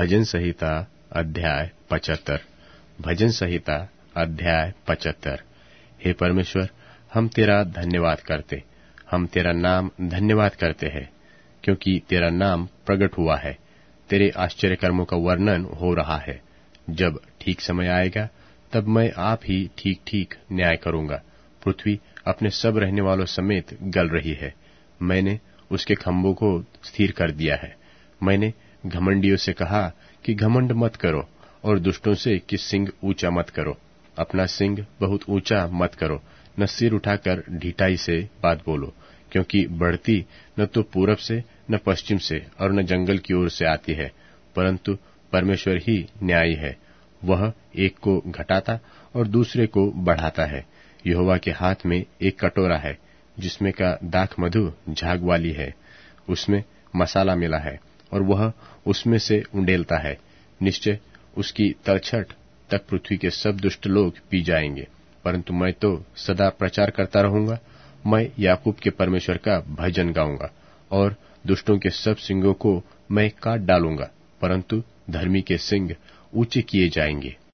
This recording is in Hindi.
भजन संहिता अध्याय 75। भजन संहिता अध्याय 75। हे परमेश्वर, हम तेरा धन्यवाद करते, हम तेरा नाम धन्यवाद करते हैं, क्योंकि तेरा नाम प्रकट हुआ है, तेरे आश्चर्य कर्मों का वर्णन हो रहा है। जब ठीक समय आएगा तब मैं आप ही ठीक ठीक न्याय करूंगा। पृथ्वी अपने सब रहने वालों समेत गल रही है। मैंने उसके खंभों को स्थिर कर दिया है। मैंने घमंडियों से कहा कि घमंड मत करो, और दुष्टों से कि सिंग ऊंचा मत करो। अपना सिंग बहुत ऊंचा मत करो, न सिर उठाकर ढिठाई से बात बोलो, क्योंकि बढ़ती न तो पूरब से, न पश्चिम से, और न जंगल की ओर से आती है, परंतु परमेश्वर ही न्यायी है। वह एक को घटाता और दूसरे को बढ़ाता है। यहोवा के हाथ में एक कटोरा है, जिसमें का दाख मधु झाग वाली है। उसमें मसाला मिला है, और वह उसमें से उंडेलता है। निश्चय उसकी तलछट तक पृथ्वी के सब दुष्ट लोग पी जाएंगे, परंतु मैं तो सदा प्रचार करता रहूंगा। मैं याकूब के परमेश्वर का भजन गाऊंगा, और दुष्टों के सब सिंगों को मैं काट डालूंगा, परंतु धर्मी के सिंग ऊंचे किए जाएंगे।